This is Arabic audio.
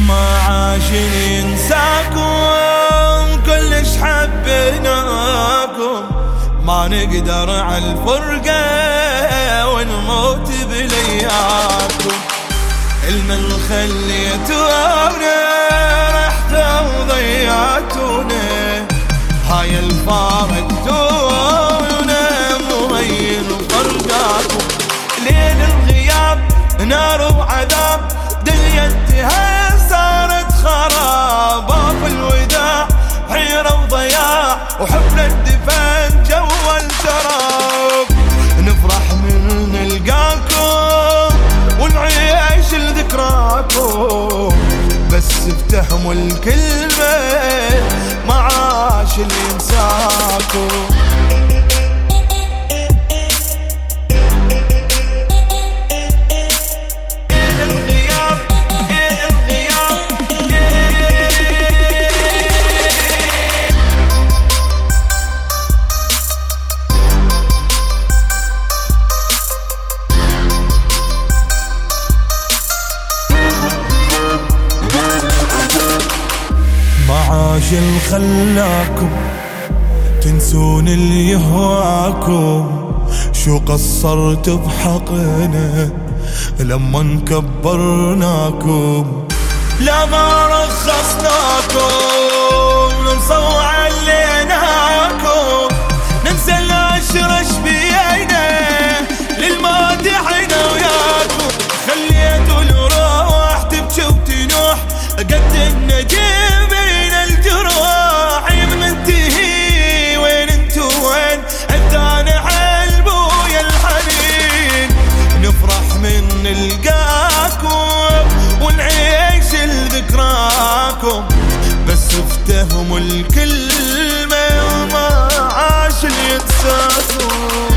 ما عاش ينساكم كلش حبيناكم، ما نقدر عالفرقة ونموت بلياكم. المن خليتونا رحتوا وضيعتونا، هاي الفارقتونا مبين فرقاكم. ليل الغياب نار وعذاب، دنيا انتهى صارت خراب. في الوداع حيرة وضياع، وحفلة دفن جوا التراب. نفرح من نلقاكم ونعيش لذكراكم، بس افتهموا الكلمة ما عاش اللي ينساكم. عاش خلاكم تنسون اللي يهواكم، شو قصرت بحقنا لما كبرناكم. لا ما رخصناكم ننصوا عليناكم، ننسى العشرة شبينا للمادحين وياكم. خليتوا الروح تبكي وتنوح قد النجيب بين الجروح. منتهي وين انتو وين ادانا حلبو يا الحنين. نفرح من نلقاكم ونعيش لذكراكم، بس افتهموا الكلمة وما عاش اللي ينساكم.